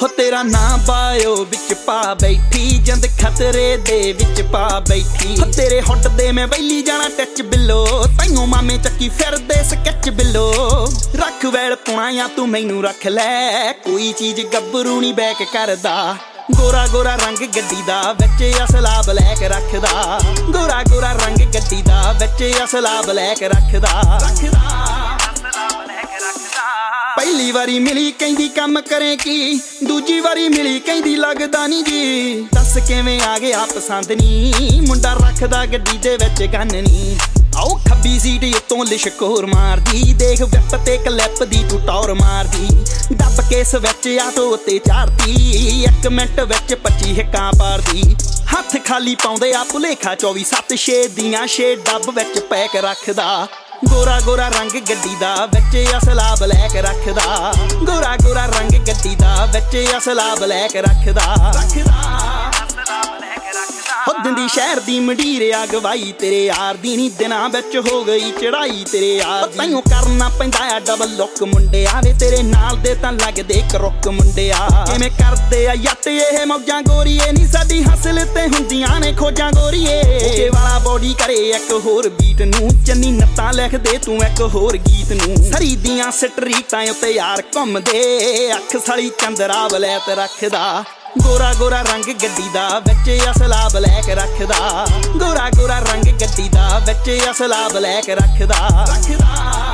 ਹੋ ਤੇਰਾ ਨਾਂ ਬਾਇਓ ਵਿੱਚ ਪਾ ਬੈਠੀ, ਜਿੰਦ ਖਤਰੇ ਦੇ ਵਿੱਚ ਪਾ ਬੈਠੀ। ਹੋ ਤੇਰੇ ਹੁੱਡ ਦੇ ਮੈਂ ਵੈਲੀ ਜਾਣਾ ਟੱਚ ਬਿੱਲੋ, ਤੈਨੂੰ ਮਾਮੇ ਚੱਕੀ ਫਿਰਦੇ ਸਕੈਚ ਬਿੱਲੋ। ਰੱਖ ਵੈਲ ਪੁਣਾ ਜਾਂ ਤੂੰ ਮੈਨੂੰ ਰੱਖ ਲੈ, ਕੋਈ ਚੀਜ਼ ਗੱਭਰੂ ਨੀ ਬੈਕ ਕਰਦਾ। ਗੋਰਾ ਗੋਰਾ ਰੰਗ ਗੱਡੀ ਦਾ ਵਿੱਚ ਅਸਲਾ ਬਲੈਕ ਰੱਖਦਾ। ਗੋਰਾ ਗੋਰਾ ਰੰਗ ਗੱਡੀ ਦਾ ਵਿੱਚ ਅਸਲਾ ਬਲੈਕ ਰੱਖਦਾ। ਪਹਿਲੀ ਵਾਰੀ ਮਿਲੀ ਕਹਿੰਦੀ ਕੰਮ ਕਰੇ ਕੀ, ਦੂਜੀ ਵਾਰੀ ਮਿਲੀ ਕਹਿੰਦੀ ਲੱਗਦਾ ਨੀ ਜੀ। ਦੱਸ ਕਿਵੇਂ ਆ ਗਿਆ ਪਸੰਦ ਨੀ, ਮੁੰਡਾ ਰੱਖਦਾ ਗੱਡੀ ਦੇ ਵਿੱਚ ਗੰਨ ਨੀ। ਆਓ ਖੱਬੀ ਸੀਟ ਉੱਤੋਂ ਲਿਸ਼ਕੋਰ ਮਾਰਦੀ, ਦੇਖ ਵਿਪ ਤੇ ਕਲਿੱਪ ਦੀ ਤੂੰ ਟੌਰ ਮਾਰਦੀ। ਦੱਬ ਕੇ ਸਵਿਚ ਆਟੋ ਉੱਤੇ ਚਾੜਦੀ, 1 ਮਿੰਟ ਵਿੱਚ 25 ਹਿੱਕਾਂ ਪਾਰਦੀ। ਹੱਥ ਖਾਲੀ ਪਾਉਂਦੇ ਆ ਭੁਲੇਖਾ 24/7 6 ਦੀਆਂ 6 ਡੱਬ ਵਿੱਚ ਪੈਕ ਰੱਖਦਾ। ਗੋਰਾ ਗੋਰਾ ਰੰਗ ਗੱਡੀ ਦਾ ਵਿੱਚ ਅਸਲਾ ਬਲੈਕ ਰੱਖਦਾ। ਗੋਰਾ ਗੋਰਾ ਰੰਗ ਗੱਡੀ ਦਾ ਵਿੱਚ ਅਸਲਾ ਬਲੈਕ ਰੱਖਦਾ। ਹੋ ਦਿੰਦੀ ਸ਼ਹਿਰ ਦੀ ਮੰਡੀਰ ਅਗਵਾਈ, ਤੇਰੇ ਯਾਰ ਦੀ ਨੀ ਦਿਨਾਂ ਵਿੱਚ ਹੋ ਗਈ ਚੜਾਈ। ਤੇਰੇ ਯਾਰ ਤੈਨੂੰ ਕਰਨਾ ਪੈਂਦਾ ਆ ਡਬਲ ਲੁੱਕ ਮੁੰਡਿਆ ਵੇ, ਤੇਰੇ ਨਾਲ ਦੇ ਤਾਂ ਲੱਗਦੇ ਕਰੁੱਕ ਮੁੰਡਿਆ। ਕਿਵੇਂ ਕਰਦੇ ਆ ਜੱਟ ਇਹ ਮੌਜਾਂ ਗੋਰੀਏ, ਨੀ ਸਾਡੀ ਹਸਲ ਤੇ ਹੁੰਦੀਆਂ ਨੇ ਖੋਜਾਂ ਗੋਰੀਏ। ਓਕੇ ਵਾਲਾ ਬੋਡੀ ਕਰੇ ਇੱਕ ਹੋਰ ਬੀਟ ਨੂੰ, ਚੰਨੀ ਨੱਤਾਂ ਲਿਖ ਦੇ ਤੂੰ ਇੱਕ ਹੋਰ ਗੀਤ ਨੂੰ। ਸਰੀ ਦੀਆਂ ਸਟਰੀਟਾਂ ਉੱਤੇ ਯਾਰ ਘੁੰਮਦੇ, ਅੱਖ ਸਾਲੀ ਚੰਦਰਾ ਵਲੈਤ ਰੱਖਦਾ। ਗੋਰਾ ਗੋਰਾ ਰੰਗ ਗੱਡੀ ਦਾ ਵਿੱਚ ਅਸਲਾ ਬਲੈਕ ਰੱਖਦਾ। ਗੋਰਾ ਗੋਰਾ ਰੰਗ ਗੱਡੀ ਦਾ ਵਿੱਚ ਅਸਲਾ ਬਲੈਕ ਰੱਖਦਾ।